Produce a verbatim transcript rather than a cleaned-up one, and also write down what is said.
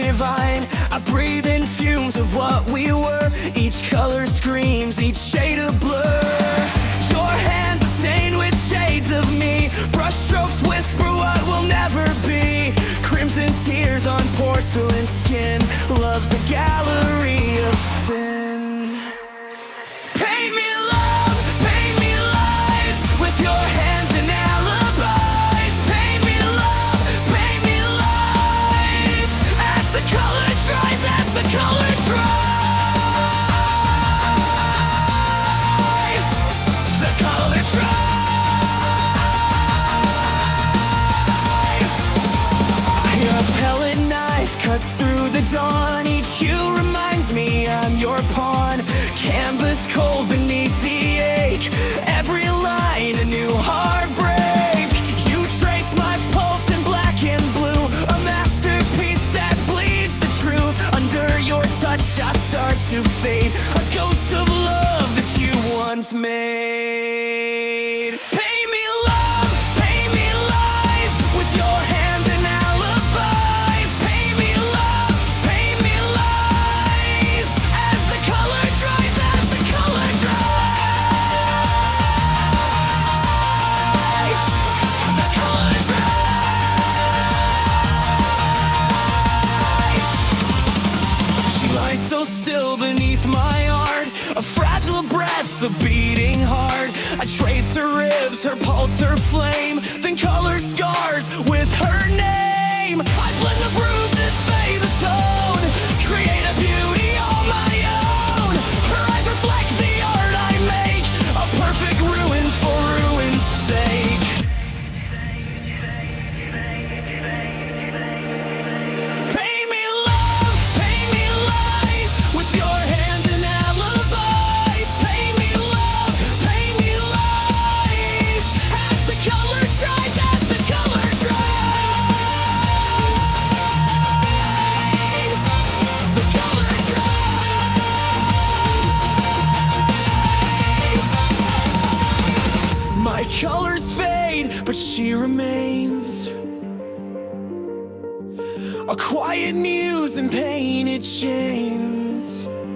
divine. I breathe in fumes of what we were. Each color screams, each shade of blur. Your hands are stained with shades of me. Brushstrokes whisper what will never be. Crimson tears on porcelain skin. Love's a gallery of sin. Paint me love, paint me lies, with your hands and alibis. Paint me love, paint me lies, as the color dries, as the color dries. The color dries. Your pellet knife cuts through the dawn. Each hue reminds me I'm your pawn. Canvas cold beneath the ache. Every line a new heartbreak. You trace my pulse in black and blue. A masterpiece that bleeds the truth. Under your touch I start to fade. A ghost of love that you once made. Paint me love, paint me lies, with your hands and alibis. Paint me love, paint me lies, as the color dries, as the color dries. The color dries. She lies so still beneath my art, a fragile breath, a beating heart. I trace her ribs, her pulse, her flame, then color scars with her name. I blend the bruises, fade the tone, create a beauty all my own. Her eyes reflect the art I make, a perfect ruin for ruin's sake. Paint me love, paint me lies, with your hands and alibis. Paint me love, paint me lies, as the color dries, as the color dries. The color dries. My colors fade, but she remains. A quiet muse in painted chains.